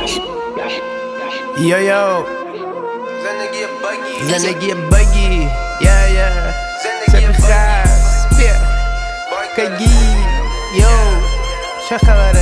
Yo yo زندگی بگی سپی خست بیا کگی یو چه خبره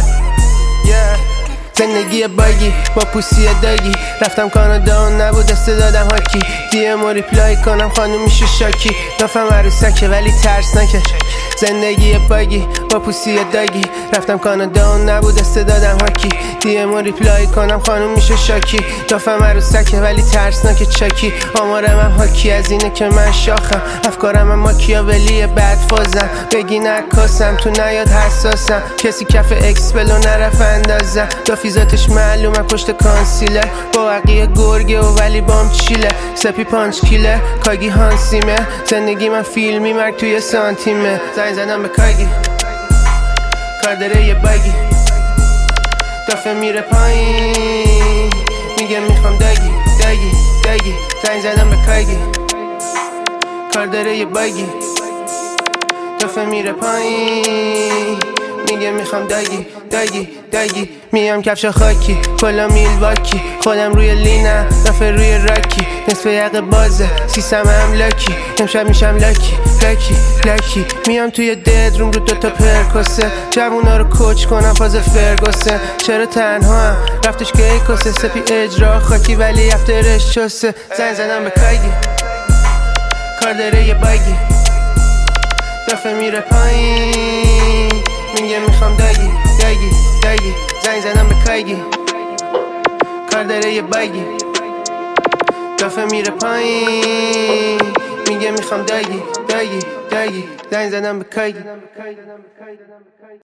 زندگی باگی با پوستی داگی رفتم کانادا و نبود استعدادم هاکی دیم و ریپلای کنم خانوم میشه شاکی دافم عروسکه ولی ترسناکه زندگی باگی با پوستی داگی رفتم کانادا و نبود استعدادم هاکی دیم و ریپلای کنم خانوم میشه شاکی دافم عروسکه ولی ترسناکه چاکی آمارم هم هاکی از اینه که من شاخم افکارم هم ماکیاولی بد فازم بگی نکاسم تو نیاد حساسم کسی کف اکسپلو نرف اندازم دافیزاتش معلومه پشت کانسیله با عقیه گرگه و ولی بام چیله سپی پانچ کیله کاگی هانسیمه زندگی من فیلمی مرگ توی سانتیمه زنگ زدم به کاگی کار داره یه باگی دافه میره پایین میگه میخوام داگی زنگ زدم به کاگی کار داره یه باگی دافه میره پایین میگه میخوام داگی میام کفش خاکی کلا میلواکی خودم روی لینم دافه روی راکی نصف یقه بازه سیستم هم لاکی امشب میشم لاکی میام توی دد روم رو دوتا پرکوسه جوونا رو کوچ کنم فاز فرگوسه چرا تنها هم رفتش که ای کسه سپی اجرا خاکی ولی افترش چسه زنگ زدم به کاگی کار داره یه باگی دافه میره پایین میگه میخوام داگی زنگ زدم به کاگی کار داره یه باگی دافه میره پایین میگه میخوام داگی زنگ زدم به کاگی